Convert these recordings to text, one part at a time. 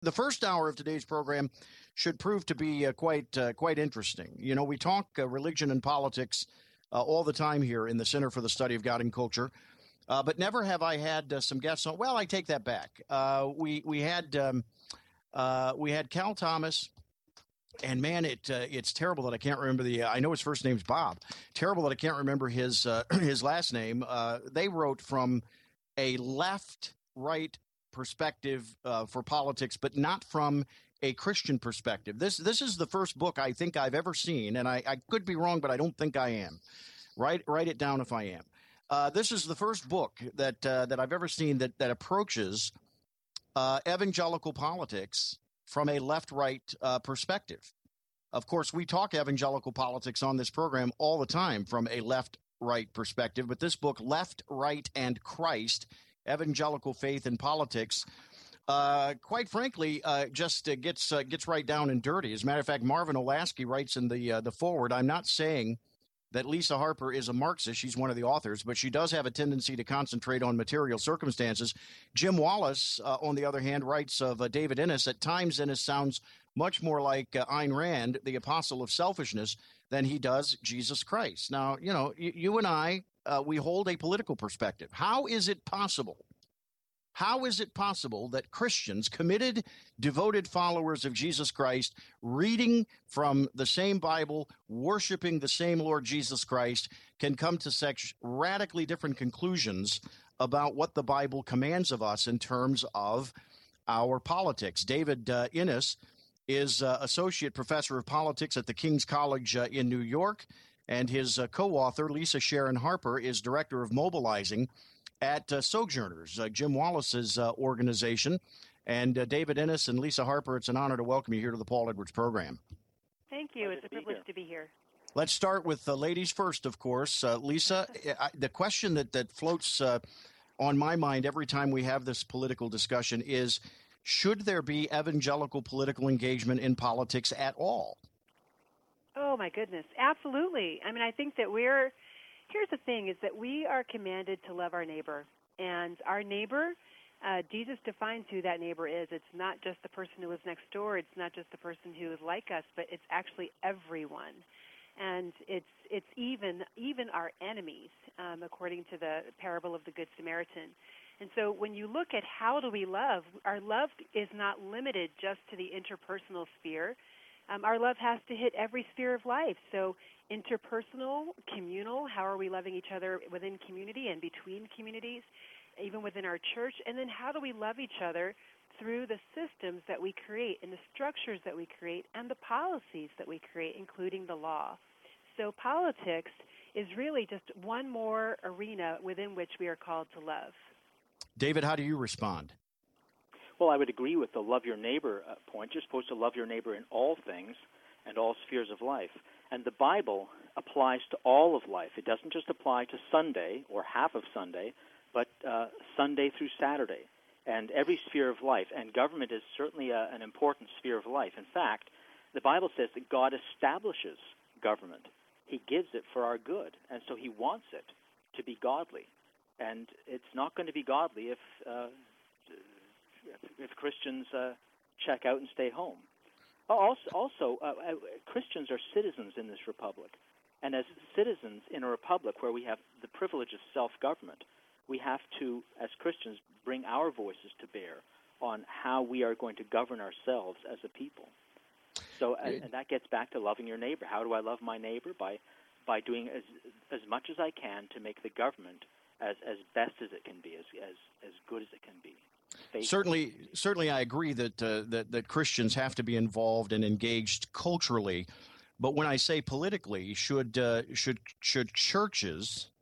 The first hour of today's program should prove to be quite interesting. You know, we talk religion and politics all the time here in the Center for the Study of God and Culture, but never have I had some guests on. Well, I take that back. We had Cal Thomas. And man, it's terrible that I can't remember I know his first name's Bob. Terrible that I can't remember his last name. They wrote from a left-right perspective for politics, but not from a Christian perspective. This is the first book I think I've ever seen, and I could be wrong, but I don't think I am. Write it down if I am. This is the first book that I've ever seen that approaches evangelical politics from a left-right perspective. Of course, we talk evangelical politics on this program all the time from a left-right perspective, but this book, Left, Right, and Christ, Evangelical Faith and Politics, quite frankly, just gets right down and dirty. As a matter of fact, Marvin Olasky writes in the foreword, I'm not saying that Lisa Harper is a Marxist. She's one of the authors, but she does have a tendency to concentrate on material circumstances. Jim Wallace, on the other hand, writes of David Innes. At times, Innes sounds much more like Ayn Rand, the apostle of selfishness, than he does Jesus Christ. Now, you know, you and I, we hold a political perspective. How is it possible? How is it possible that Christians, committed, devoted followers of Jesus Christ, reading from the same Bible, worshiping the same Lord Jesus Christ, can come to such radically different conclusions about what the Bible commands of us in terms of our politics? David Innes is Associate Professor of Politics at the King's College in New York, and his co-author, Lisa Sharon Harper, is Director of Mobilizing at Sojourners, Jim Wallace's organization. And David Innes and Lisa Harper, it's an honor to welcome you here to the Paul Edwards program. Thank you. It's a privilege to be here. Let's start with the ladies first, of course. Lisa, the question that floats on my mind every time we have this political discussion is, should there be evangelical political engagement in politics at all? Oh, my goodness. Absolutely. I mean, I think that here's the thing, is that we are commanded to love our neighbor. And our neighbor, Jesus defines who that neighbor is. It's not just the person who lives next door. It's not just the person who is like us, but it's actually everyone. And it's even our enemies, according to the parable of the Good Samaritan. And so when you look at how do we love, our love is not limited just to the interpersonal sphere. Our love has to hit every sphere of life. So interpersonal, communal, how are we loving each other within community and between communities, even within our church? And then how do we love each other through the systems that we create and the structures that we create and the policies that we create, including the law? So politics is really just one more arena within which we are called to love. David, how do you respond? Well, I would agree with the love your neighbor point. You're supposed to love your neighbor in all things and all spheres of life. And the Bible applies to all of life. It doesn't just apply to Sunday or half of Sunday, but Sunday through Saturday and every sphere of life. And government is certainly an important sphere of life. In fact, the Bible says that God establishes government. He gives it for our good, and so he wants it to be godly. And it's not going to be godly if Christians check out and stay home. Also, Christians are citizens in this republic. And as citizens in a republic where we have the privilege of self-government, we have to, as Christians, bring our voices to bear on how we are going to govern ourselves as a people. So, and that gets back to loving your neighbor. How do I love my neighbor? By doing as much as I can to make the government as best as it can be, as good as it can be. Certainly, I agree that Christians have to be involved and engaged culturally. But when I say politically, should churches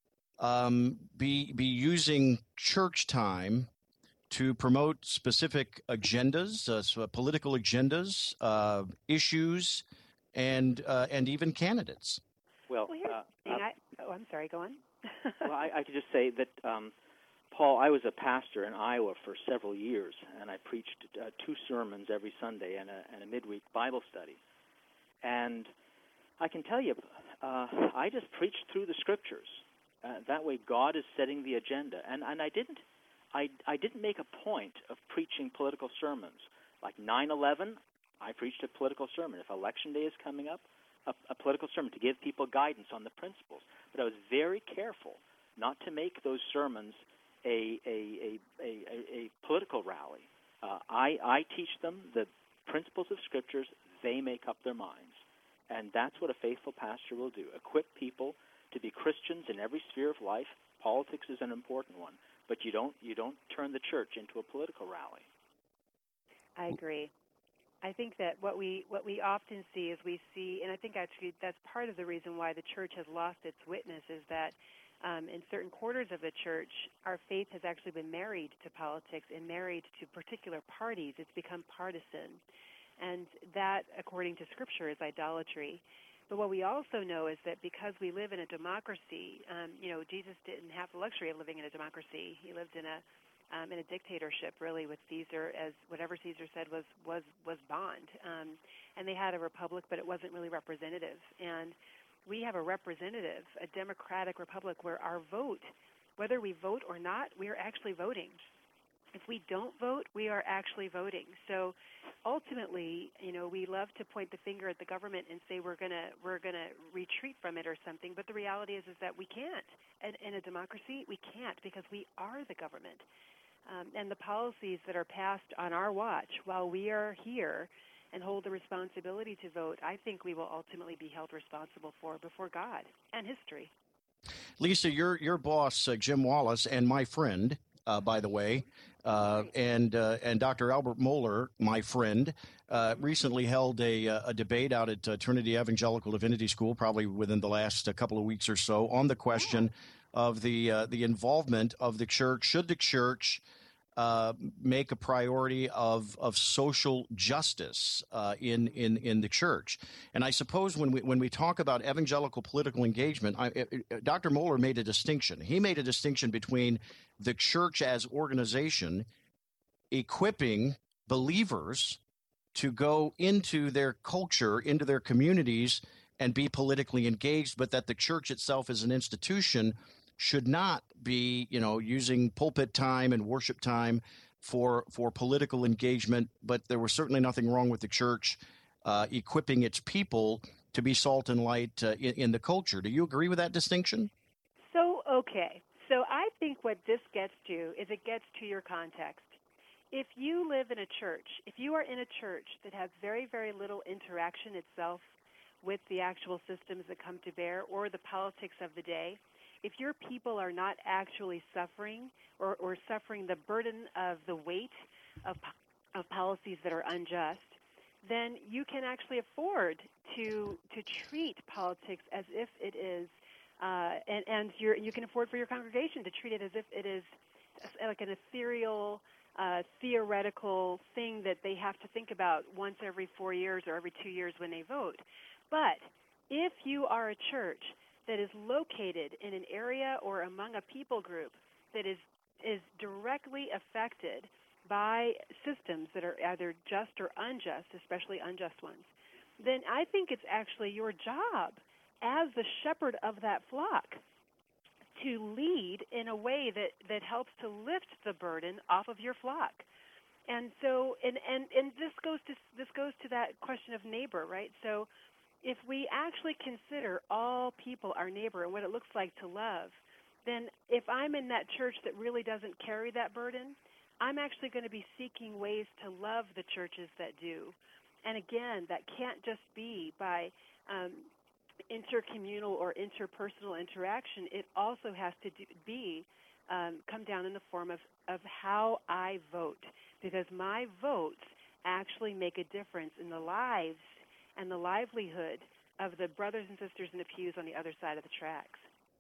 be using church time to promote specific agendas, political agendas, issues, and even candidates? Well, here's the thing. I'm sorry. Go on. Well, I could just say that, Paul, I was a pastor in Iowa for several years, and I preached 2 sermons every Sunday and a midweek Bible study. And I can tell you, I just preached through the Scriptures. That way, God is setting the agenda. And I didn't make a point of preaching political sermons. Like 9/11, I preached a political sermon. If Election Day is coming up, a political sermon to give people guidance on the principles. But I was very careful not to make those sermons a political rally. I teach them the principles of Scriptures. They make up their minds. And that's what a faithful pastor will do, equip people to be Christians in every sphere of life. Politics is an important one, but you don't turn the church into a political rally. I agree. I think that what we often see is we see, and I think actually that's part of the reason why the church has lost its witness, is that in certain quarters of the church, our faith has actually been married to politics and married to particular parties. It's become partisan. And that, according to Scripture, is idolatry. But what we also know is that because we live in a democracy, Jesus didn't have the luxury of living in a democracy. He lived in a dictatorship, really, with Caesar, as whatever Caesar said was bond. And they had a republic, but it wasn't really representative. And we have a representative, a democratic republic, where our vote, whether we vote or not, we are actually voting. If we don't vote, we are actually voting. So ultimately, we love to point the finger at the government and say we're gonna retreat from it or something. But the reality is that we can't. And in a democracy, we can't, because we are the government. And the policies that are passed on our watch while we are here and hold the responsibility to vote, I think we will ultimately be held responsible for before God and history. Lisa, your boss, Jim Wallace, and my friend, by the way, and Dr. Albert Mohler, my friend, recently held a debate out at Trinity Evangelical Divinity School, probably within the last couple of weeks or so, on the question of the involvement of the church. Should the church make a priority of social justice in the church? And I suppose when we talk about evangelical political engagement, Dr. Mohler made a distinction. He made a distinction between the church as organization equipping believers to go into their culture, into their communities, and be politically engaged, but that the church itself as an institution should not be, using pulpit time and worship time for political engagement. But there was certainly nothing wrong with the church equipping its people to be salt and light in the culture. Do you agree with that distinction? Okay. So I think what this gets to is it gets to your context. If you live in a church, if you are in a church that has very, very little interaction itself with the actual systems that come to bear or the politics of the day, if your people are not actually suffering or suffering the burden of the weight of policies that are unjust, then you can actually afford to treat politics as if it is, and you can afford for your congregation to treat it as if it is like an ethereal, theoretical thing that they have to think about once every 4 years or every 2 years when they vote. But if you are a church that is located in an area or among a people group that is directly affected by systems that are either just or unjust, especially unjust ones, then I think it's actually your job as the shepherd of that flock to lead in a way that helps to lift the burden off of your flock. And so, and this goes to that question of neighbor, right? So if we actually consider all people our neighbor and what it looks like to love, then if I'm in that church that really doesn't carry that burden, I'm actually going to be seeking ways to love the churches that do. And again, that can't just be by intercommunal or interpersonal interaction. It also has to come down in the form of how I vote, because my votes actually make a difference in the lives and the livelihood of the brothers and sisters in the pews on the other side of the tracks.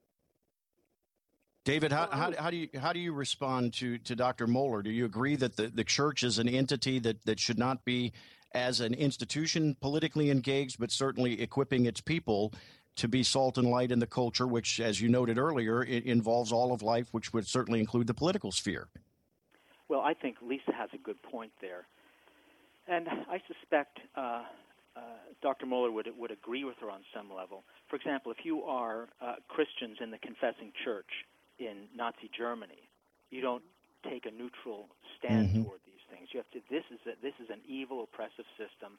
David, how do you respond to Dr. Mohler? Do you agree that the church is an entity that should not be, as an institution, politically engaged, but certainly equipping its people to be salt and light in the culture, which, as you noted earlier, it involves all of life, which would certainly include the political sphere? Well, I think Lisa has a good point there. And I suspect Dr. Mohler would agree with her on some level. For example, if you are Christians in the confessing church in Nazi Germany, you don't take a neutral stand toward these things. things. You have to. This is an evil, oppressive system.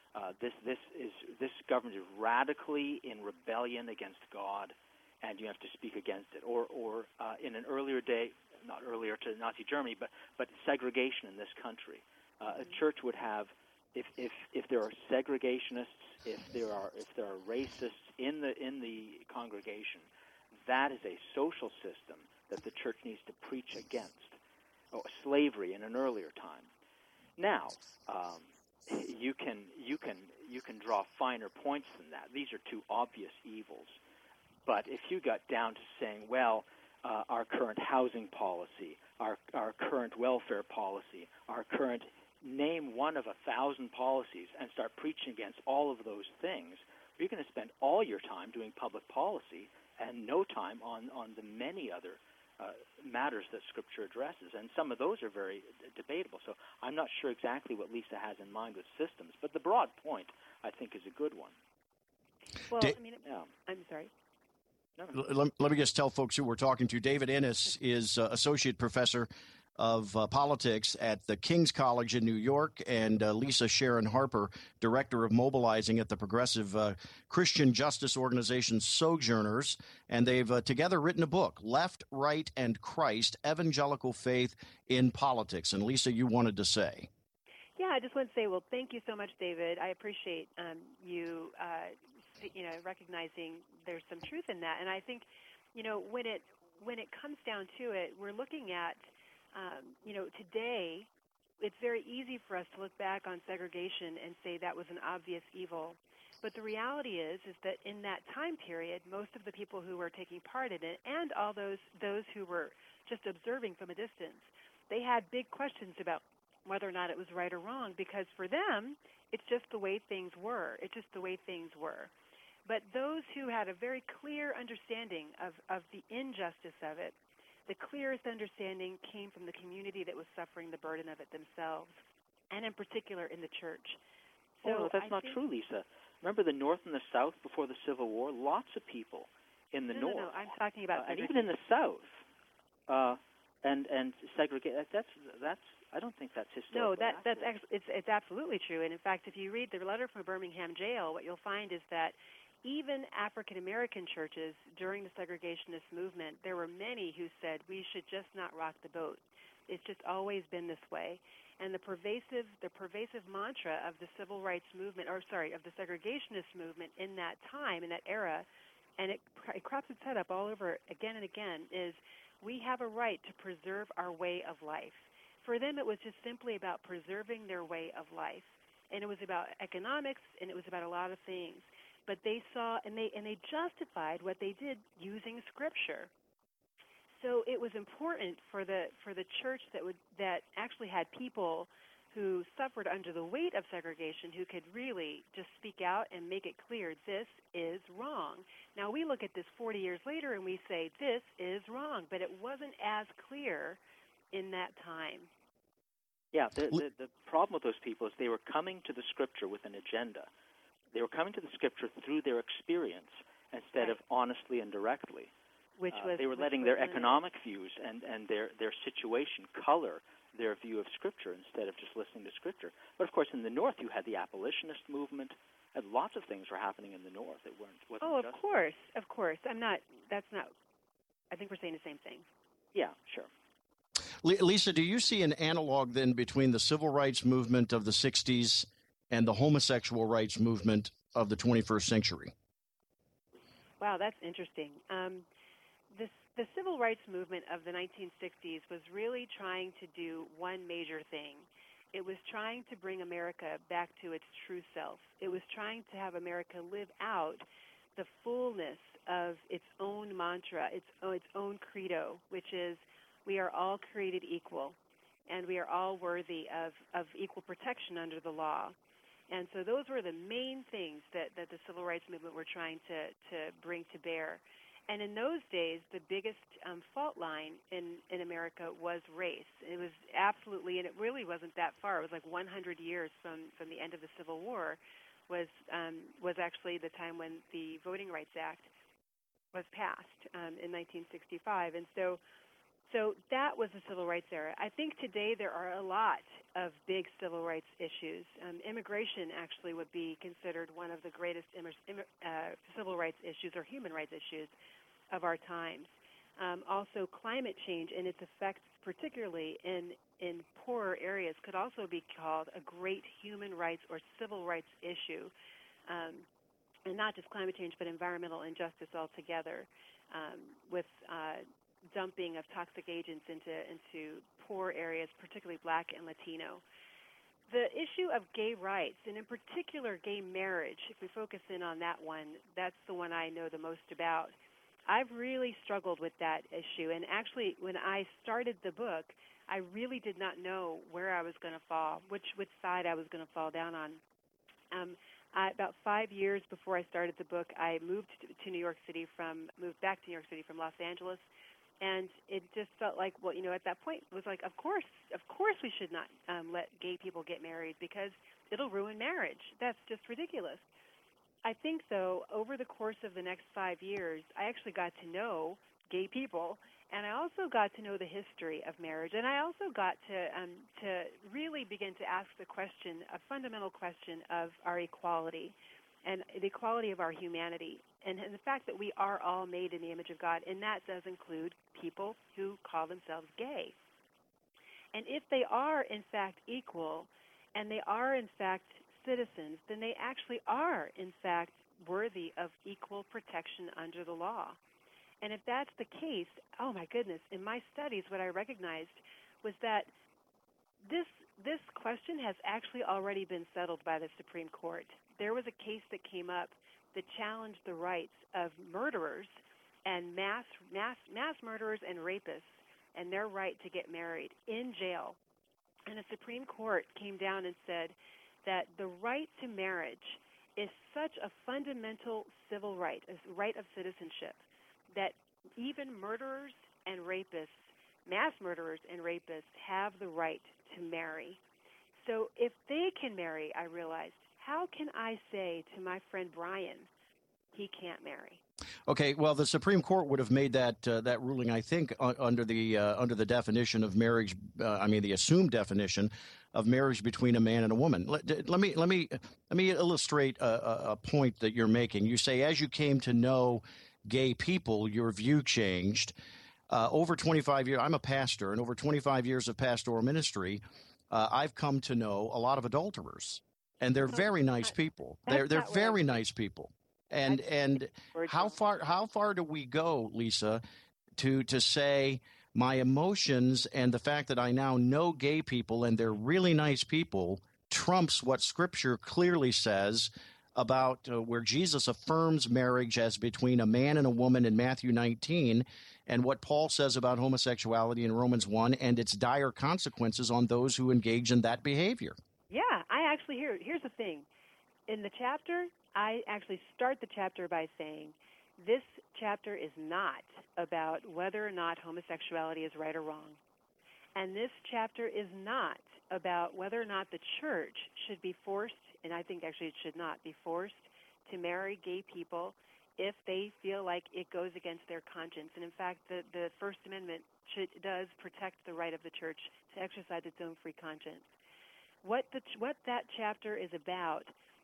This government is radically in rebellion against God, and you have to speak against it. Or in an earlier day, not earlier to Nazi Germany, but segregation in this country. A church would have, if there are segregationists, if there are racists in the congregation, that is a social system that the church needs to preach against. Slavery in an earlier time. Now, you can draw finer points than that. These are two obvious evils. But if you got down to saying, well, our current housing policy, our current welfare policy, our current name one of 1,000 policies, and start preaching against all of those things, you're going to spend all your time doing public policy and no time on the many other matters that Scripture addresses, and some of those are very debatable. So I'm not sure exactly what Lisa has in mind with systems, but the broad point, I think, is a good one. Well, I'm sorry. No. Let me just tell folks who we're talking to. David Ennis is Associate Professor of Politics at the King's College in New York, and Lisa Sharon Harper, Director of Mobilizing at the Progressive Christian Justice Organization Sojourners. And they've together written a book, Left, Right, and Christ, Evangelical Faith in Politics. And Lisa, you wanted to say. Yeah, I just want to say, well, thank you so much, David. I appreciate you recognizing there's some truth in that. And I think, when it comes down to it, we're looking at today, it's very easy for us to look back on segregation and say that was an obvious evil. But the reality is that in that time period, most of the people who were taking part in it, and all those who were just observing from a distance, they had big questions about whether or not it was right or wrong, because for them, it's just the way things were. It's just the way things were. But those who had a very clear understanding of the injustice of it, the clearest understanding came from the community that was suffering the burden of it themselves, and in particular in the church. So that's not true, Lisa. Remember the North and the South before the Civil War? Lots of people in the North. No, I'm talking about and even in the South. And segregate. That's. I don't think that's historical. No, it's absolutely true. And in fact, if you read the letter from Birmingham jail, what you'll find is that even African American churches during the segregationist movement, there were many who said we should just not rock the boat. It's just always been this way. And the pervasive mantra of the civil rights movement, of the segregationist movement in that time, in that era, and it crops its head up all over again and again, is we have a right to preserve our way of life. For them, it was just simply about preserving their way of life, and it was about economics, and it was about a lot of things. But they saw, and they justified what they did using Scripture. So it was important for the church that actually had people who suffered under the weight of segregation, who could really just speak out and make it clear, this is wrong. Now, we look at this 40 years later and we say, this is wrong, but it wasn't as clear in that time. Yeah, the problem with those people is they were coming to the Scripture with an agenda. They were coming to the Scripture through their experience instead of honestly and directly. They were letting their economic views and their situation color their view of Scripture instead of just listening to Scripture. But, of course, in the North, you had the abolitionist movement, and lots of things were happening in the North. It wasn't of course. I think we're saying the same thing. Yeah, sure. Lisa, do you see an analog then between the civil rights movement of the 60s and the homosexual rights movement of the 21st century? Wow, that's interesting. The civil rights movement of the 1960s was really trying to do one major thing. It was trying to bring America back to its true self. It was trying to have America live out the fullness of its own mantra, its own credo, which is we are all created equal, and we are all worthy of equal protection under the law. And so those were the main things that the civil rights movement were trying to bring to bear. And in those days, the biggest fault line in America was race. It was absolutely, and it really wasn't that far. It was like 100 years from the end of the Civil War was actually the time when the Voting Rights Act was passed in 1965. And so So that was the civil rights era. I think today there are a lot of big civil rights issues. Immigration actually would be considered one of the greatest civil rights issues or human rights issues of our times. Also, climate change and its effects, particularly in poorer areas, could also be called a great human rights or civil rights issue. And not just climate change, but environmental injustice altogether, with dumping of toxic agents into poor areas, particularly Black and Latino. The issue of gay rights, and in particular gay marriage, if we focus in on that one, that's the one I know the most about. I've really struggled with that issue, and actually when I started the book, I really did not know where I was going to fall, which side I was going to fall down on. About 5 years before I started the book, I moved back to New York City from Los Angeles, and it just felt like, well, at that point it was like, of course we should not let gay people get married because it'll ruin marriage. That's just ridiculous. I think, though, over the course of the next 5 years, I actually got to know gay people, and I also got to know the history of marriage, and I also got to really begin to ask a fundamental question of our equality and the equality of our humanity, and the fact that we are all made in the image of God, and that does include people who call themselves gay. And if they are, in fact, equal, and they are, in fact, citizens, then they actually are, in fact, worthy of equal protection under the law. And if that's the case, oh my goodness, in my studies what I recognized was that this question has actually already been settled by the Supreme Court. There was a case that came up that challenged the rights of murderers and mass murderers and rapists and their right to get married in jail. And the Supreme Court came down and said that the right to marriage is such a fundamental civil right, a right of citizenship, that even murderers and rapists, mass murderers and rapists, have the right to marry. So if they can marry, I realized, how can I say to my friend Brian he can't marry? Okay, well, the Supreme Court would have made that ruling, I think, under the definition of marriage. The assumed definition of marriage between a man and a woman. Let me illustrate a point that you're making. You say, as you came to know gay people, your view changed. Over 25 years, I'm a pastor, and over 25 years of pastoral ministry, I've come to know a lot of adulterers, and they're very nice people. They're very nice people. And how far do we go, Lisa, to say my emotions and the fact that I now know gay people and they're really nice people trumps what Scripture clearly says about where Jesus affirms marriage as between a man and a woman in Matthew 19, and what Paul says about homosexuality in Romans 1 and its dire consequences on those who engage in that behavior? Yeah, here's the thing. In the chapter, I actually start the chapter by saying, this chapter is not about whether or not homosexuality is right or wrong. And this chapter is not about whether or not the church should be forced, and I think actually it should not be forced, to marry gay people if they feel like it goes against their conscience. And in fact, the First Amendment does protect the right of the church to exercise its own free conscience. What that chapter is about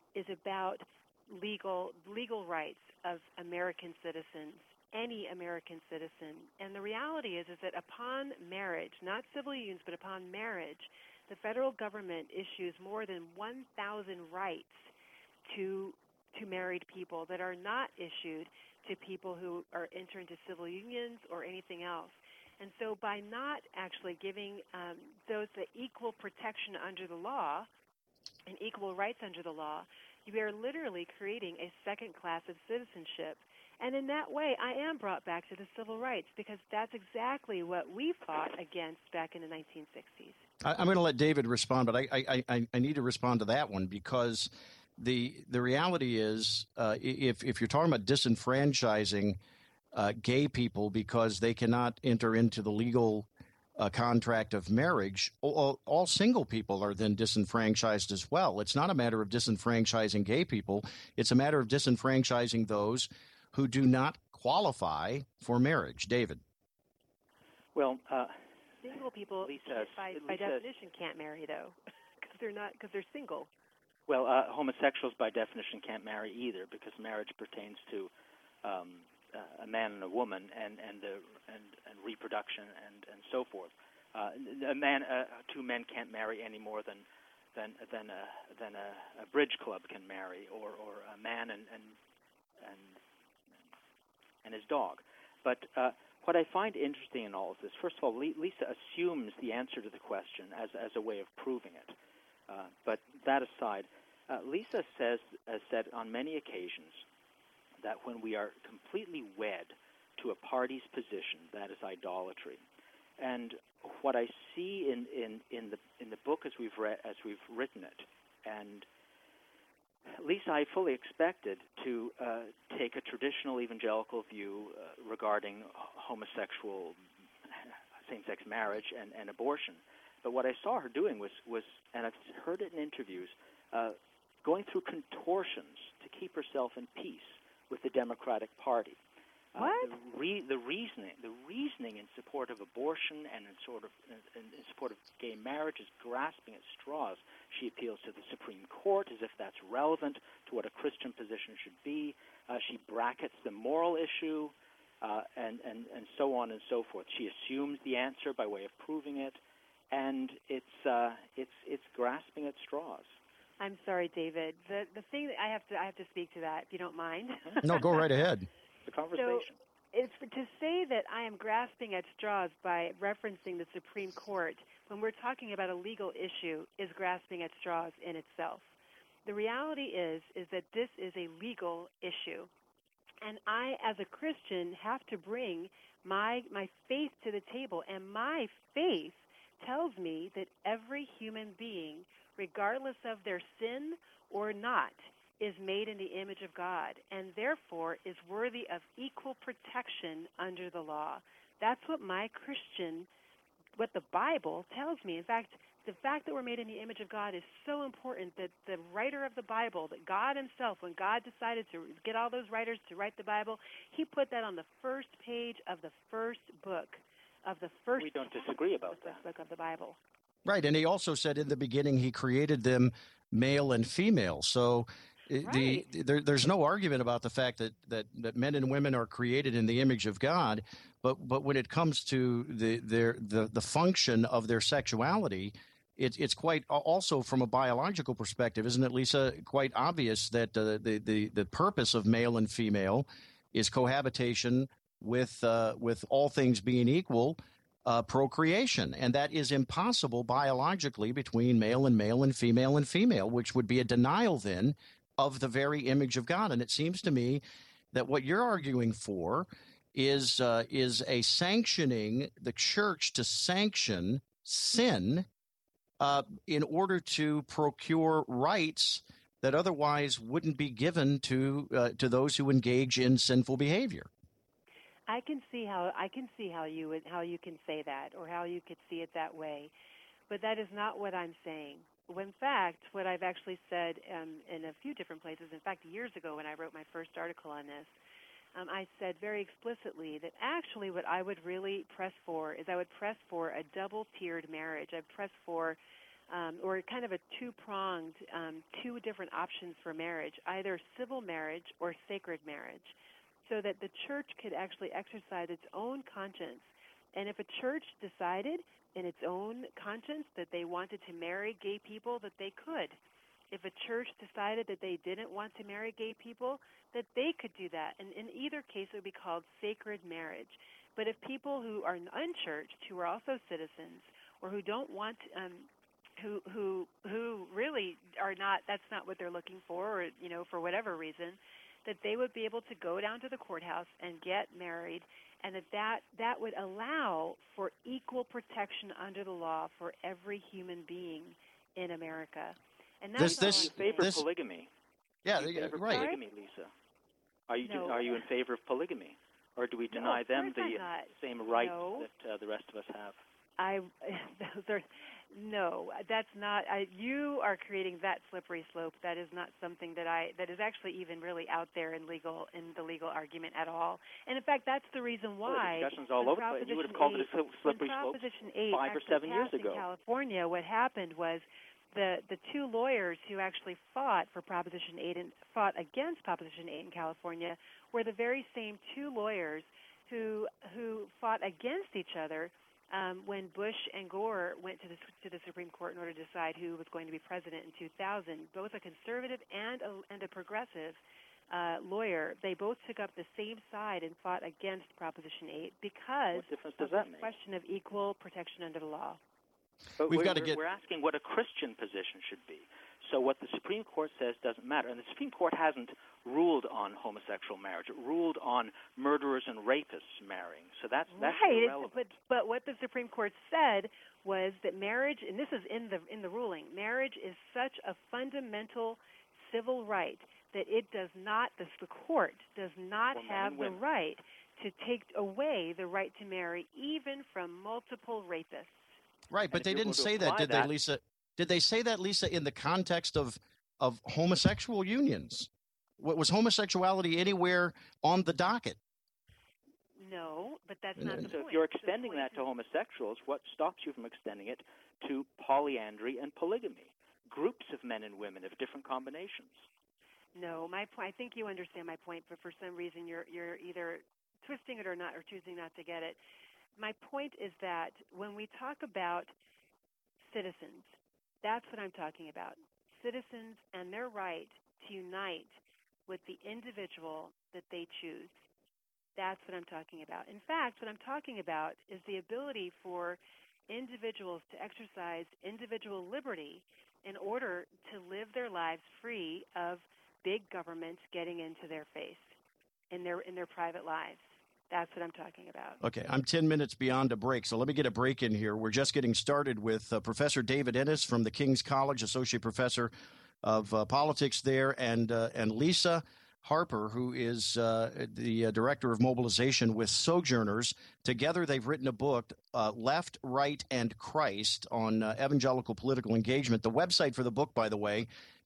legal rights of American citizens, any American citizen. And the reality is that upon marriage, not civil unions, but upon marriage, the federal government issues more than 1,000 rights to married people that are not issued to people who are enter into civil unions or anything else. And so by not actually giving those the equal protection under the law and equal rights under the law, you are literally creating a second class of citizenship. And in that way, I am brought back to the civil rights, because that's exactly what we fought against back in the 1960s. I'm going to let David respond, but I need to respond to that one, because the reality is, if you're talking about disenfranchising gay people because they cannot enter into the legal contract of marriage, all single people are then disenfranchised as well. It's not a matter of disenfranchising gay people. It's a matter of disenfranchising those who do not qualify for marriage. David. Well, Single people, Lisa, by definition, can't marry though, because they're single. Well, homosexuals by definition can't marry either, because marriage pertains to a man and a woman, and reproduction and so forth. Two men can't marry any more than a bridge club can marry, or a man and his dog. But what I find interesting in all of this, first of all, Lisa assumes the answer to the question as a way of proving it. But that aside, Lisa has said on many occasions that when we are completely wed to a party's position, that is idolatry. And what I see in the book as we've written it, and Lisa, I fully expected to take a traditional evangelical view regarding homosexual same-sex marriage and abortion. But what I saw her doing was, and I've heard it in interviews, going through contortions to keep herself in peace with the Democratic Party. What? The reasoning in support of abortion and in support of gay marriage is grasping at straws. She appeals to the Supreme Court as if that's relevant to what a Christian position should be. She brackets the moral issue, and so on and so forth. She assumes the answer by way of proving it, and it's grasping at straws. I'm sorry, David. The thing that I have to speak to that, if you don't mind. No, go right ahead. The conversation. So it's to say that I am grasping at straws by referencing the Supreme Court when we're talking about a legal issue is grasping at straws in itself. The reality is that this is a legal issue. And I, as a Christian, have to bring my faith to the table. And my faith tells me that every human being, regardless of their sin or not, is made in the image of God and therefore is worthy of equal protection under the law. That's what what the Bible tells me. In fact, the fact that we're made in the image of God is so important that the writer of the Bible, that God himself, when God decided to get all those writers to write the Bible, he put that on the first page of the first book of the first. We don't disagree about that. Book of the Bible. Right, and he also said in the beginning he created them male and female. So right. there's no argument about the fact that men and women are created in the image of God, but when it comes to the function of their sexuality, it's quite also from a biological perspective, isn't it, Lisa? Quite obvious that the purpose of male and female is cohabitation with all things being equal. Procreation, and that is impossible biologically between male and female, which would be a denial then of the very image of God. And it seems to me that what you're arguing for is a sanctioning, the church to sanction sin in order to procure rights that otherwise wouldn't be given to those who engage in sinful behavior. I can see how you can say that, or how you could see it that way, but that is not what I'm saying. In fact, what I've actually said in a few different places, in fact, years ago when I wrote my first article on this, I said very explicitly that actually what I would really press for is a double-tiered marriage. I'd press for, or kind of a two-pronged, two different options for marriage, either civil marriage or sacred marriage, so that the church could actually exercise its own conscience. And if a church decided in its own conscience that they wanted to marry gay people, that they could. If a church decided that they didn't want to marry gay people, that they could do that. And in either case, it would be called sacred marriage. But if people who are unchurched, who are also citizens, or who don't want, who really are not, that's not what they're looking for, or, for whatever reason, that they would be able to go down to the courthouse and get married, and that would allow for equal protection under the law for every human being in America. And that's in favor of polygamy. Yeah, right. Polygamy, Lisa. Are you in favor of polygamy, or do we deny them the same rights that the rest of us have? No, that's not. You are creating that slippery slope. That is not something that is actually even really out there in the legal argument at all. And in fact, that's the reason why. The discussion's all over the place. You would have called it a slippery slope Proposition 8 5 or 7 years ago. In California, what happened was the two lawyers who actually fought for Proposition 8 and fought against Proposition 8 in California were the very same two lawyers who fought against each other when Bush and Gore went to the Supreme Court in order to decide who was going to be president in 2000. Both a conservative and a progressive lawyer, they both took up the same side and fought against Proposition 8 because what difference does that make? The question of equal protection under the law. But we're asking what a Christian position should be. So what the Supreme Court says doesn't matter. And the Supreme Court hasn't ruled on homosexual marriage. It ruled on murderers and rapists marrying. So that's right. irrelevant. But what the Supreme Court said was that marriage, and this is in the ruling, marriage is such a fundamental civil right that it does not, the court does not have the right to take away the right to marry even from multiple rapists. Right, but they didn't say that, did they, Lisa? Did they say that, Lisa, in the context of homosexual unions? Was homosexuality anywhere on the docket? No, but that's not the point. So if you're extending that to homosexuals, what stops you from extending it to polyandry and polygamy? Groups of men and women of different combinations. No, my point. I think you understand my point, but for some reason you're either twisting it or not, or choosing not to get it. My point is that when we talk about citizens, that's what I'm talking about. Citizens and their right to unite with the individual that they choose. That's what I'm talking about. In fact, what I'm talking about is the ability for individuals to exercise individual liberty in order to live their lives free of big government getting into their face in their private lives. That's what I'm talking about. Okay, I'm 10 minutes beyond a break, so let me get a break in here. We're just getting started with Professor David Ennis from the King's College, Associate Professor of Politics there, and Lisa Harper, who is the Director of Mobilization with Sojourners. Together, they've written a book, Left, Right, and Christ, on evangelical political engagement. The website for the book, by the way,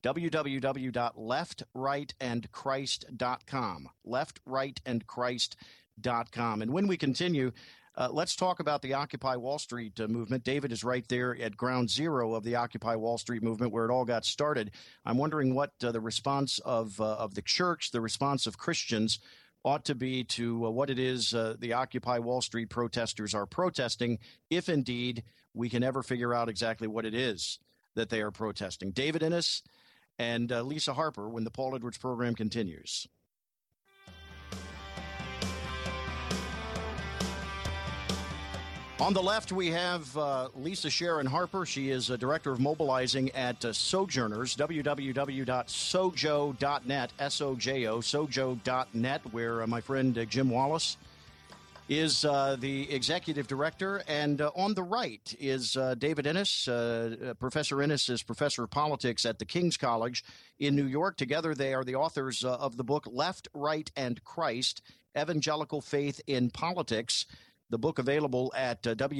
www.leftrightandchrist.com, leftrightandchrist.com. And when we continue, let's talk about the Occupy Wall Street movement. David is right there at ground zero of the Occupy Wall Street movement, where it all got started. I'm wondering what the response of the church, the response of Christians, ought to be to what it is the Occupy Wall Street protesters are protesting, if indeed we can ever figure out exactly what it is that they are protesting. David Ennis and Lisa Harper when the Paul Edwards program continues. On the left, we have Lisa Sharon Harper. She is a Director of Mobilizing at Sojourners, www.sojo.net, S-O-J-O, sojo.net, where my friend Jim Wallace is the Executive Director. And on the right is David Ennis. Professor Ennis is Professor of Politics at the King's College in New York. Together, they are the authors of the book Left, Right, and Christ, Evangelical Faith in Politics. The book available at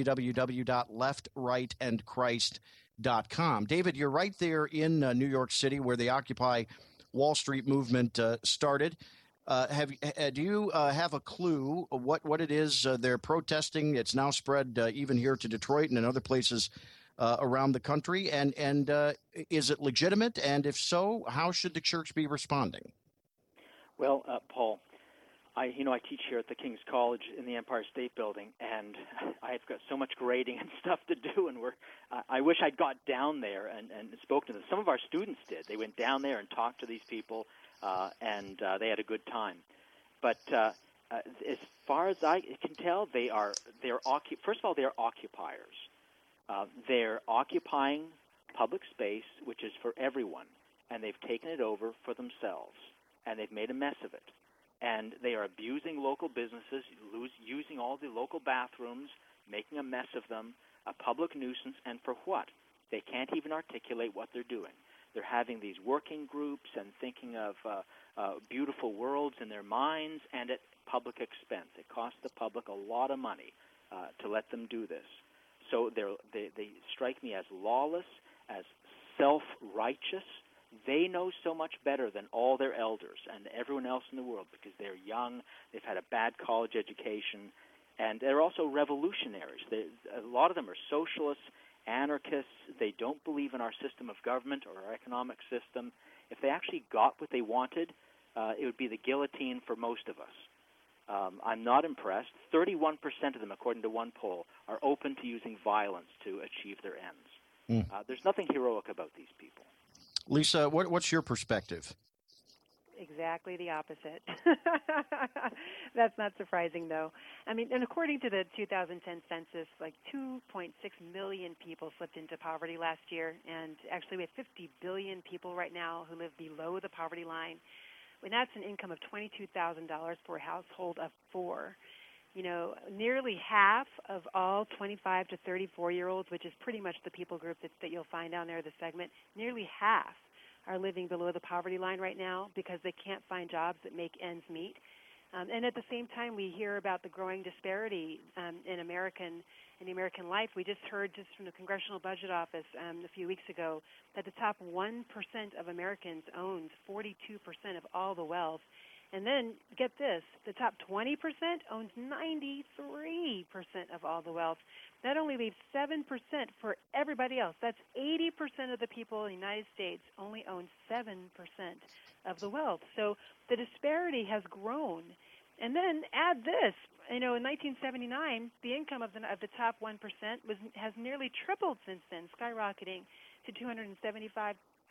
www.leftrightandchrist.com. David, you're right there in New York City where the Occupy Wall Street movement started. Do you have a clue what it is they're protesting? It's now spread even here to Detroit and in other places around the country. And is it legitimate? And if so, how should the church be responding? Well, Paul, I teach here at the King's College in the Empire State Building, and I've got so much grading and stuff to do, and I wish I'd got down there and spoke to them. Some of our students did. They went down there and talked to these people, and they had a good time. But as far as I can tell, first of all, they're occupiers. They're occupying public space, which is for everyone, and they've taken it over for themselves, and they've made a mess of it. And they are abusing local businesses, using all the local bathrooms, making a mess of them, a public nuisance, and for what? They can't even articulate what they're doing. They're having these working groups and thinking of beautiful worlds in their minds and at public expense. It costs the public a lot of money to let them do this. So they strike me as lawless, as self-righteous. They know so much better than all their elders and everyone else in the world because they're young, they've had a bad college education, and they're also revolutionaries. A lot of them are socialists, anarchists. They don't believe in our system of government or our economic system. If they actually got what they wanted, it would be the guillotine for most of us. I'm not impressed. 31% of them, according to one poll, are open to using violence to achieve their ends. There's nothing heroic about these people. Lisa, what's your perspective? Exactly the opposite. That's not surprising, though. I mean, and according to the 2010 census, like 2.6 million people slipped into poverty last year, and actually we have 50 billion people right now who live below the poverty line. And that's an income of $22,000 for a household of four. You know, nearly half of all 25 to 34-year-olds, which is pretty much the people group that you'll find down there in the segment, nearly half are living below the poverty line right now because they can't find jobs that make ends meet. And at the same time, we hear about the growing disparity in the American life. We just heard from the Congressional Budget Office a few weeks ago that the top 1% of Americans owns 42% of all the wealth. And then, get this, the top 20% owns 93% of all the wealth. That only leaves 7% for everybody else. That's 80% of the people in the United States only own 7% of the wealth. So the disparity has grown. And then add this, you know, in 1979, the income of the top 1% has nearly tripled since then, skyrocketing to 275%,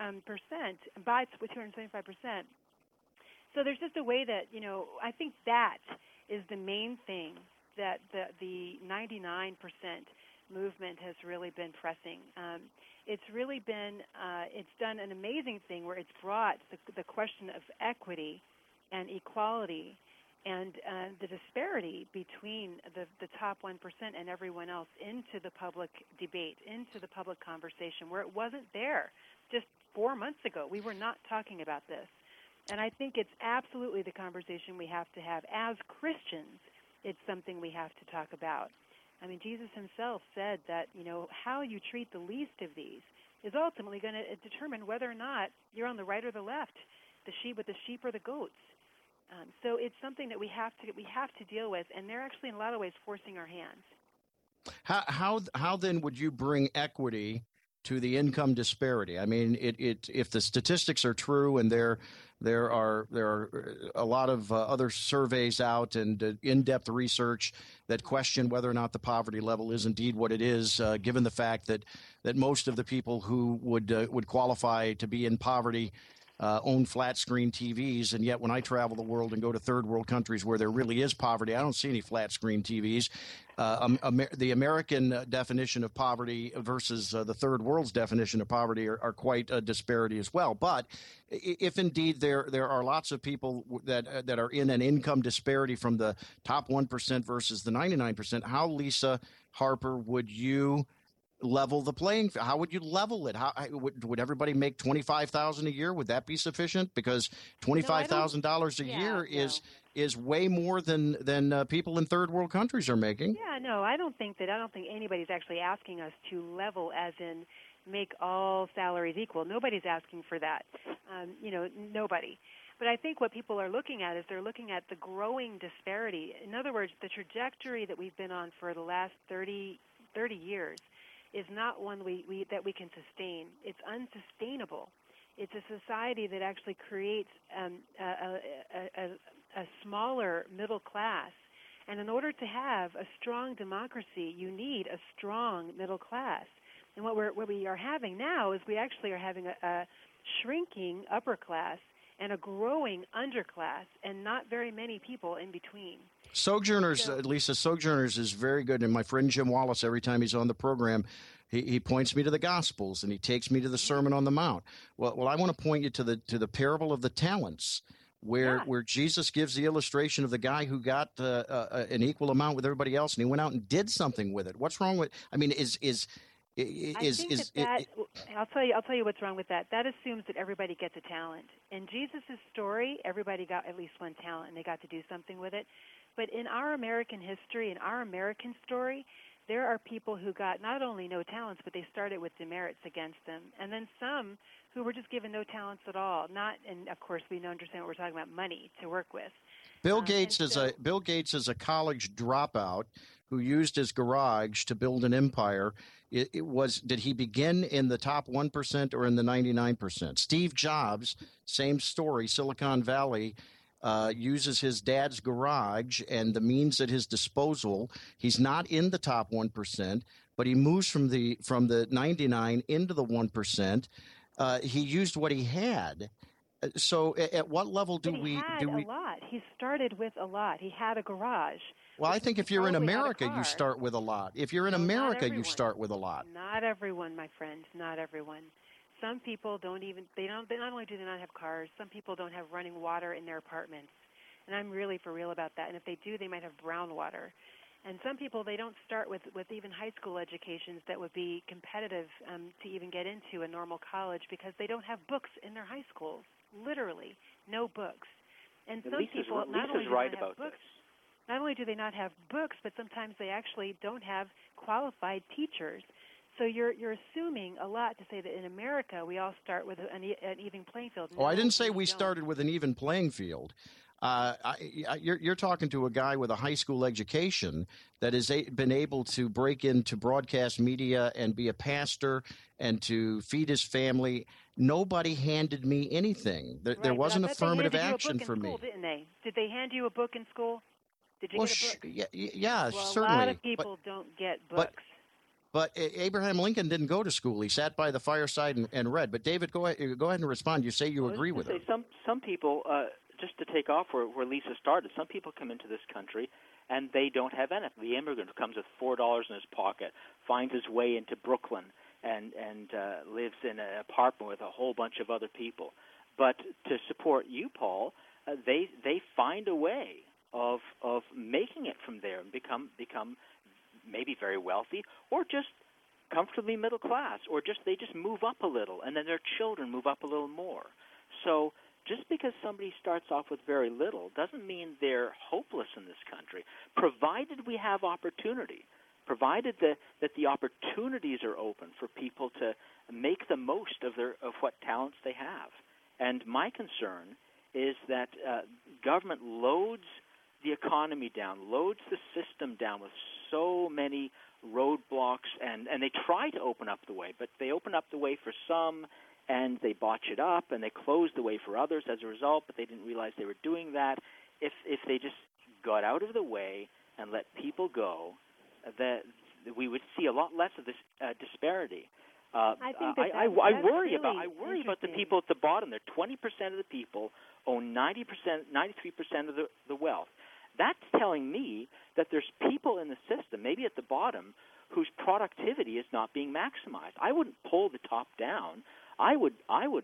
by 275%. So there's just a way that, you know, I think that is the main thing that the 99% movement has really been pressing. It's really been, it's done an amazing thing where it's brought the question of equity and equality and the disparity between the top 1% and everyone else into the public debate, into the public conversation, where it wasn't there just 4 months ago. We were not talking about this. And I think it's absolutely the conversation we have to have. As Christians, it's something we have to talk about. I mean, Jesus himself said that, you know, how you treat the least of these is ultimately going to determine whether or not you're on the right or the left, the sheep or the goats. So it's something that we have to deal with, and they're actually in a lot of ways forcing our hands. How then would you bring equity to the income disparity? I mean, if the statistics are true, and there are a lot of other surveys out and in-depth research that question whether or not the poverty level is indeed what it is, given the fact that most of the people who would qualify to be in poverty own flat screen TVs, and yet when I travel the world and go to third world countries where there really is poverty, I don't see any flat screen TVs. The American definition of poverty versus the third world's definition of poverty are quite a disparity as well. But if indeed there are lots of people that are in an income disparity from the top 1% versus the 99%, how, Lisa Harper, would you level the playing field? How would you level it? How would everybody make $25,000 a year? Would that be sufficient? Because $25,000 a year is way more than people in third world countries are making. Yeah, no, I don't think anybody's actually asking us to level, as in make all salaries equal. Nobody's asking for that. Nobody. But I think what people are looking at is they're looking at the growing disparity. In other words, the trajectory that we've been on for the last 30 years is not one that we can sustain. It's unsustainable. It's a society that actually creates a smaller middle class. And in order to have a strong democracy, you need a strong middle class. And what we are having now is we actually are having a shrinking upper class and a growing underclass, and not very many people in between. Sojourners, Lisa, Sojourners is very good. And my friend Jim Wallace, every time he's on the program, he points me to the Gospels and he takes me to the Sermon on the Mount. Well, I want to point you to the parable of the talents, where Jesus gives the illustration of the guy who got an equal amount with everybody else, and he went out and did something with it. What's wrong with? I mean, I'll tell you what's wrong with that. That assumes that everybody gets a talent. In Jesus' story, everybody got at least one talent, and they got to do something with it. But in our American history, in our American story, there are people who got not only no talents, but they started with demerits against them, and then some who were just given no talents at all. And of course, we understand what we're talking about: money to work with. Bill Gates is a college dropout who used his garage to build an empire. Did he begin in the top 1% or in the 99%? Steve Jobs, same story. Silicon Valley. Uses his dad's garage and the means at his disposal. He's not in the top 1%, but he moves from the 99 into the 1%. He used what he had. So at what level do we? A lot. He started with a lot. He had a garage. Well, I think if you're in America, you start with a lot. If you're in America, you start with a lot. Not everyone, my friend. Not everyone. Some people not only do they not have cars, some people don't have running water in their apartments. And I'm really for real about that. And if they do, they might have brown water. And some people, they don't start with even high school educations that would be competitive to even get into a normal college because they don't have books in their high schools. Literally, no books. And some people not only do they not have books, not only do they not have books, but sometimes they actually don't have qualified teachers. So you're assuming a lot to say that in America we all start with an even playing field. I didn't say we started with an even playing field. You're talking to a guy with a high school education that has been able to break into broadcast media and be a pastor and to feed his family. Nobody handed me anything. There wasn't affirmative action for me. Didn't they? Did they hand you a book in school? Did you get a book? Yeah, well, certainly. A lot of people don't get books. But Abraham Lincoln didn't go to school. He sat by the fireside and read. But David, go ahead and respond. You say you agree with her. Some people, just to take off where Lisa started, some people come into this country and they don't have anything. The immigrant who comes with $4 in his pocket, finds his way into Brooklyn and lives in an apartment with a whole bunch of other people. But to support you, Paul, they find a way of making it from there and become maybe very wealthy, or just comfortably middle class, or they just move up a little, and then their children move up a little more. So just because somebody starts off with very little doesn't mean they're hopeless in this country, provided we have opportunity, provided that the opportunities are open for people to make the most of what talents they have. And my concern is that government loads the economy down, loads the system down with so many roadblocks, and they try to open up the way, but they open up the way for some, and they botch it up, and they close the way for others as a result, but they didn't realize they were doing that. If they just got out of the way and let people go, that we would see a lot less of this disparity. I worry about the people at the bottom. There 20% of the people own 93% of the wealth. That's telling me that there's people in the system, maybe at the bottom, whose productivity is not being maximized. I wouldn't pull the top down. I would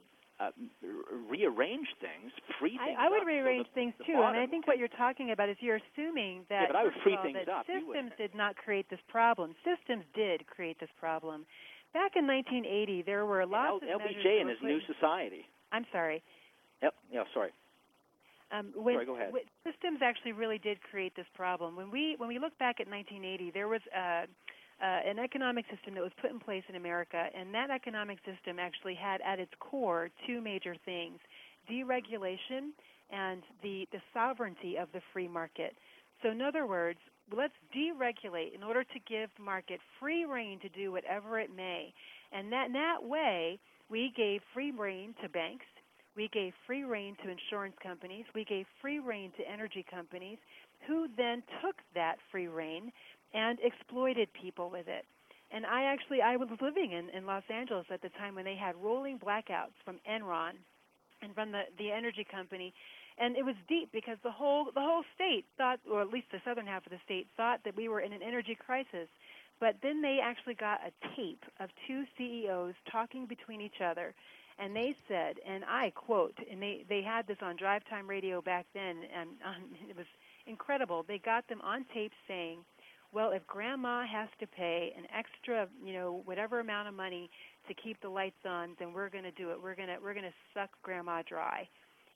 rearrange things, free things. I would rearrange things too. And I think what you're talking about is you're assuming that, but I would free things that up. Systems did not create this problem. Systems did create this problem. Back in 1980, there were lots of LBJ and his New Society. I'm sorry. Yep. Yeah. Sorry. Sorry, go ahead. Systems actually really did create this problem. When we look back at 1980, there was an economic system that was put in place in America, and that economic system actually had at its core two major things: deregulation and the sovereignty of the free market. So in other words, let's deregulate in order to give the market free rein to do whatever it may. And in that way, we gave free rein to banks. We gave free rein to insurance companies. We gave free rein to energy companies, who then took that free rein and exploited people with it. And I was living in Los Angeles at the time when they had rolling blackouts from Enron and from the energy company. And it was deep because the whole state thought, or at least the southern half of the state, thought that we were in an energy crisis. But then they actually got a tape of two CEOs talking between each other. And they said, and I quote, and they had this on drive time radio back then, and it was incredible. They got them on tape saying, well, if Grandma has to pay an extra, whatever amount of money to keep the lights on, then we're going to do it. We're going to suck Grandma dry.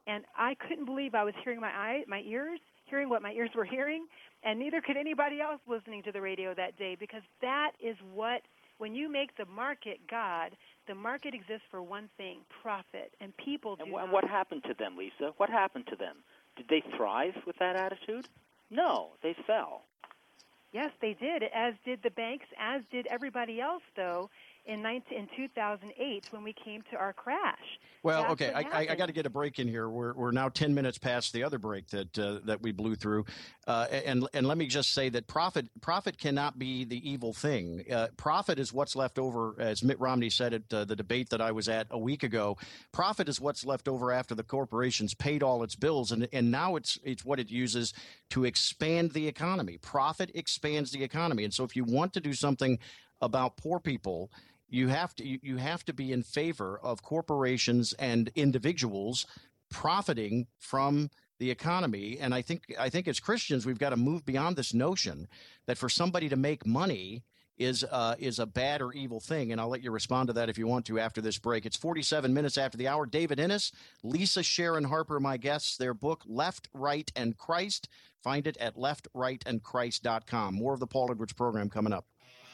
And I couldn't believe I was hearing my ears, hearing what my ears were hearing, and neither could anybody else listening to the radio that day, because that is what, when you make the market God, the market exists for one thing, profit, and people do not. And what happened to them, Lisa? What happened to them? Did they thrive with that attitude? No, they fell. Yes, they did, as did the banks, as did everybody else, though, in 2008 when we came to our crash. Well, That's okay, I got to get a break in here. We're now 10 minutes past the other break that we blew through, and let me just say that profit cannot be the evil thing. Profit is what's left over, as Mitt Romney said at the debate that I was at a week ago. Profit is what's left over after the corporation's paid all its bills, and now it's what it uses to expand the economy. Profit expands the economy, and so if you want to do something about poor people, you have to be in favor of corporations and individuals profiting from the economy. And I think as Christians, we've got to move beyond this notion that for somebody to make money is a bad or evil thing. And I'll let you respond to that if you want to after this break. It's 47 minutes after the hour. David Innes, Lisa Sharon Harper, my guests. Their book, Left, Right, and Christ. Find it at leftrightandchrist.com. More of the Paul Edwards program coming up.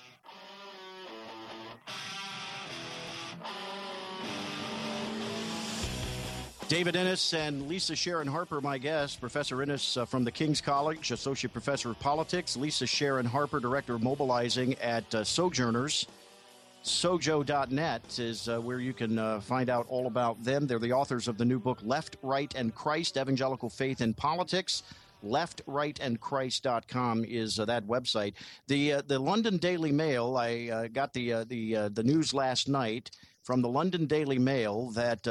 David Innes and Lisa Sharon Harper, my guests. Professor Innes from the King's College, Associate Professor of Politics. Lisa Sharon Harper, Director of Mobilizing at Sojourners. Sojo.net is where you can find out all about them. They're the authors of the new book, Left, Right, and Christ, Evangelical Faith in Politics. leftrightandchrist.com is that website. The London Daily Mail, I got the news last night from the London Daily Mail that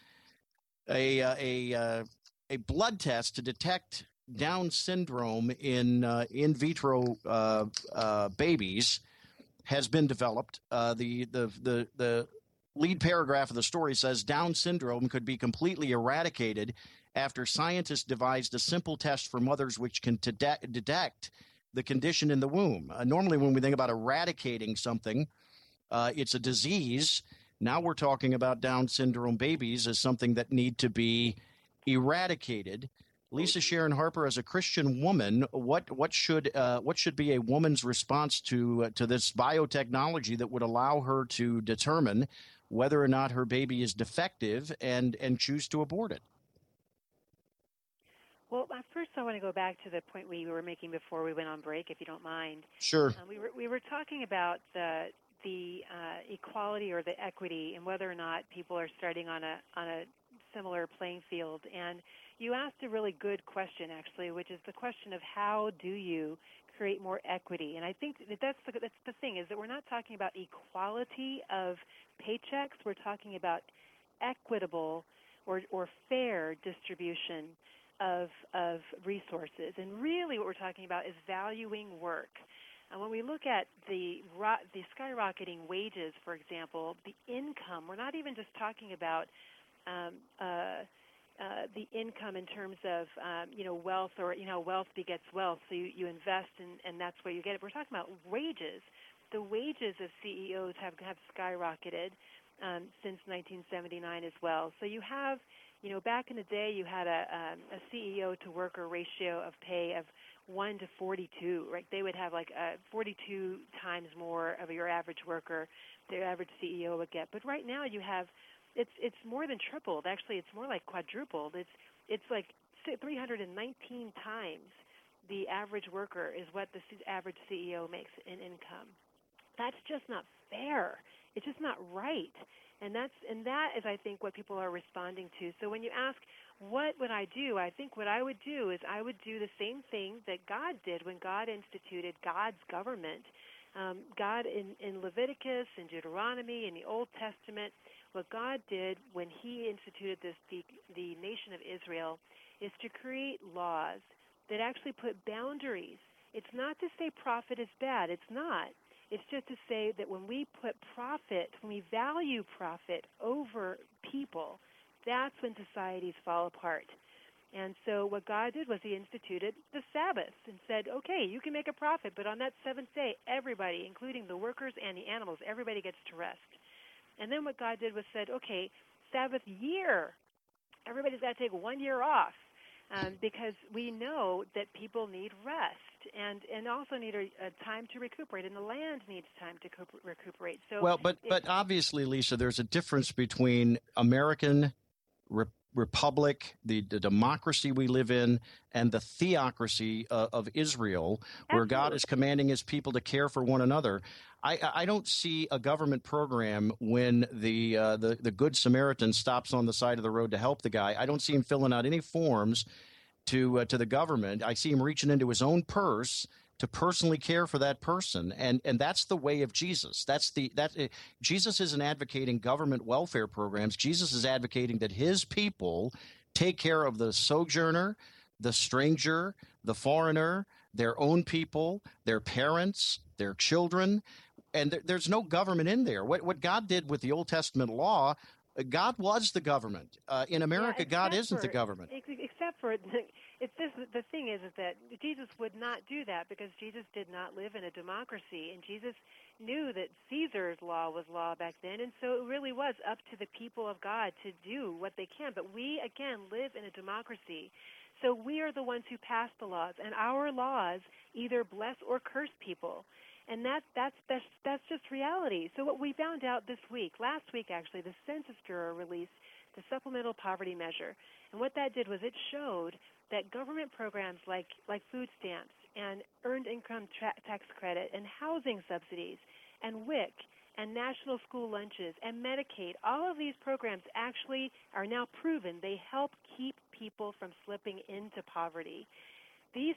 a blood test to detect Down syndrome in vitro babies has been developed. The lead paragraph of the story says Down syndrome could be completely eradicated after scientists devised a simple test for mothers which can detect the condition in the womb. Normally, when we think about eradicating something, it's a disease. Now we're talking about Down syndrome babies as something that need to be eradicated. Lisa Sharon Harper, as a Christian woman, what should be a woman's response to this biotechnology that would allow her to determine whether or not her baby is defective and choose to abort it? Well, first I want to go back to the point we were making before we went on break, if you don't mind. Sure. We were talking about the equality or the equity and whether or not people are starting on a similar playing field. And you asked a really good question, actually, which is the question of how do you create more equity? And I think that's the thing, is that we're not talking about equality of paychecks. We're talking about equitable or fair distribution of resources. And really what we're talking about is valuing work. And when we look at the skyrocketing wages, for example, the income, we're not even just talking about the income in terms of wealth, or wealth begets wealth. So you invest and that's where you get it. We're talking about wages. The wages of CEOs have skyrocketed since 1979 as well. So you have, back in the day, you had a CEO to worker ratio of pay of 1 to 42, right? They would have like 42 times more of your average worker, their average CEO would get. But right now you have, it's more than tripled. Actually, it's more like quadrupled. It's like 319 times the average worker is what the average CEO makes in income. That's just not fair. It's just not right. And that is, I think, what people are responding to. So when you ask, what would I do? I think what I would do is I would do the same thing that God did when God instituted God's government. God in Leviticus and Deuteronomy in the Old Testament, what God did when he instituted the nation of Israel is to create laws that actually put boundaries. It's not to say profit is bad. It's not. It's just to say that when we put profit, when we value profit over people, that's when societies fall apart. And so what God did was he instituted the Sabbath and said, okay, you can make a profit, but on that seventh day, everybody, including the workers and the animals, everybody gets to rest. And then what God did was said, okay, Sabbath year, everybody's got to take 1 year off because we know that people need rest and also need a time to recuperate, and the land needs time to recuperate. So, well, but obviously, Lisa, there's a difference between American republic, the democracy we live in, and the theocracy of Israel, where Absolutely. God is commanding his people to care for one another. I don't see a government program when the Good Samaritan stops on the side of the road to help the guy. I don't see him filling out any forms to the government. I see him reaching into his own purse to personally care for that person, and that's the way of Jesus. Jesus isn't advocating government welfare programs. Jesus is advocating that his people take care of the sojourner, the stranger, the foreigner, their own people, their parents, their children, and there's no government in there. What God did with the Old Testament law, God was the government. In America, God isn't the government. Except for the thing is that Jesus would not do that because Jesus did not live in a democracy, and Jesus knew that Caesar's law was law back then, and so it really was up to the people of God to do what they can. But we, again, live in a democracy, so we are the ones who pass the laws, and our laws either bless or curse people. And that's just reality. So what we found out last week actually, the Census Bureau released the Supplemental Poverty Measure. And what that did was it showed that government programs like food stamps and earned income tax credit and housing subsidies and WIC and national school lunches and Medicaid, all of these programs actually are now proven they help keep people from slipping into poverty. These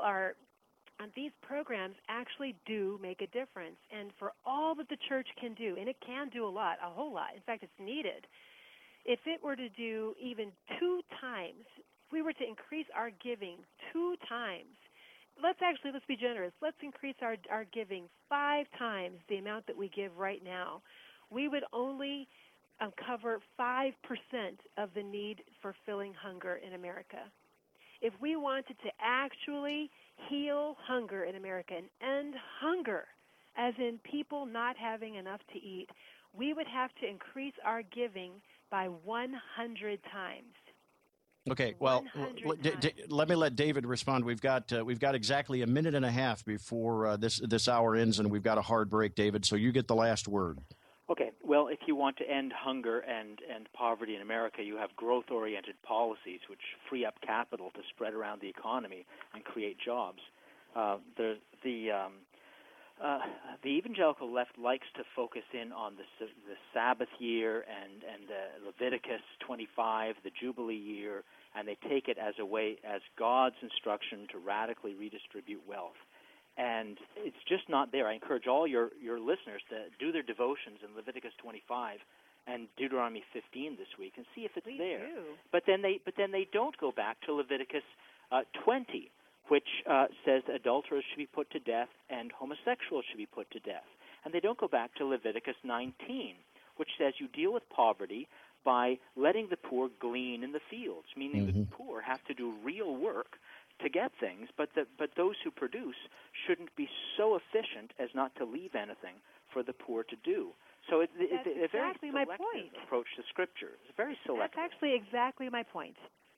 programs actually do make a difference, and for all that the church can do, and it can do a whole lot. In fact, it's needed. If it were to do even 2 times, if we were to increase our giving 2 times, let's be generous. Let's increase our giving 5 times the amount that we give right now. We would only cover 5% of the need for filling hunger in America. If we wanted to actually heal hunger in America and end hunger, as in people not having enough to eat, we would have to increase our giving by 100 times. Okay, well, let me let David respond. We've got exactly a minute and a half before this hour ends, and we've got a hard break, David. So you get the last word. Okay. Well, if you want to end hunger and poverty in America, you have growth-oriented policies which free up capital to spread around the economy and create jobs. The evangelical left likes to focus in on the Sabbath year and Leviticus 25, the Jubilee year, and they take it as God's instruction to radically redistribute wealth. And it's just not there. I encourage all your listeners to do their devotions in Leviticus 25 and Deuteronomy 15 this week and see if it's there. Do. But then they don't go back to Leviticus 20, which says adulterers should be put to death and homosexuals should be put to death. And they don't go back to Leviticus 19, which says you deal with poverty by letting the poor glean in the fields, meaning the poor have to do real work to get things, but those who produce shouldn't be so efficient as not to leave anything for the poor to do. So it's a very selective approach to Scripture. It's very selective. That's actually exactly my point.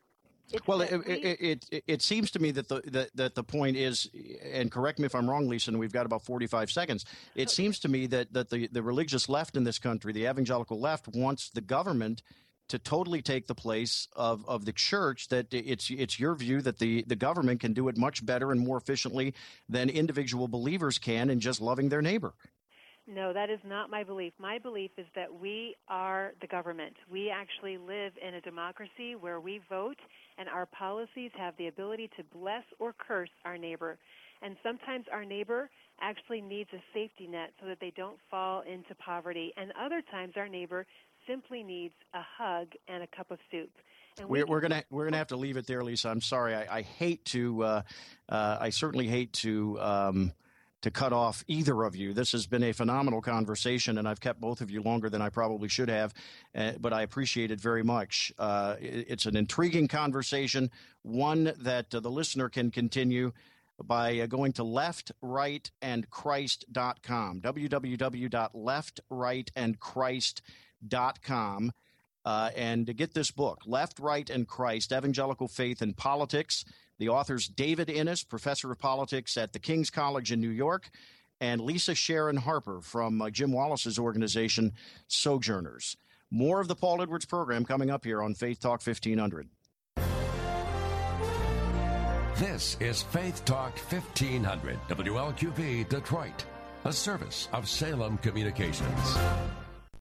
It seems to me that the point is, and correct me if I'm wrong, Lisa, and we've got about 45 seconds. It seems to me that the religious left in this country, the evangelical left, wants the government to totally take the place of the church, that it's your view that the government can do it much better and more efficiently than individual believers can in just loving their neighbor. No, that is not my belief. My belief is that we are the government. We actually live in a democracy where we vote, and our policies have the ability to bless or curse our neighbor. And sometimes our neighbor actually needs a safety net so that they don't fall into poverty. And other times our neighbor simply needs a hug and a cup of soup. And we're gonna have to leave it there, Lisa. I'm sorry. I hate to. I certainly hate to cut off either of you. This has been a phenomenal conversation, and I've kept both of you longer than I probably should have, but I appreciate it very much. It's an intriguing conversation, one that the listener can continue by going to leftrightandchrist.com, www.leftrightandchrist.com. and to get this book, Left, Right, and Christ, Evangelical Faith and Politics. The author's David Innes, professor of politics at the King's College in New York, and Lisa Sharon Harper from Jim Wallace's organization, Sojourners. More of the Paul Edwards program coming up here on Faith Talk 1500. This is Faith Talk 1500, WLQV Detroit, a service of Salem Communications.